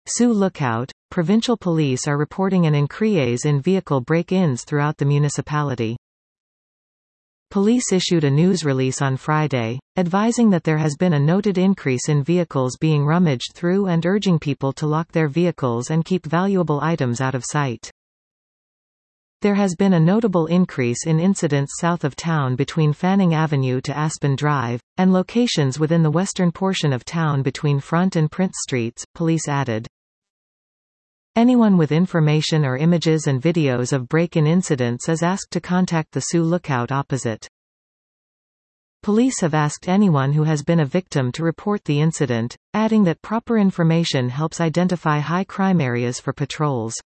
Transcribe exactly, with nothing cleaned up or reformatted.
Sioux Lookout, provincial police are reporting an increase in vehicle break-ins throughout the municipality. Police issued a news release on Friday, advising that there has been a noted increase in vehicles being rummaged through and urging people to lock their vehicles and keep valuable items out of sight. There has been a notable increase in incidents south of town between Fanning Avenue to Aspen Drive, and locations within the western portion of town between Front and Prince Streets, police added. Anyone with information or images and videos of break-in incidents is asked to contact the Sioux Lookout opposite. Police have asked anyone who has been a victim to report the incident, adding that proper information helps identify high crime areas for patrols.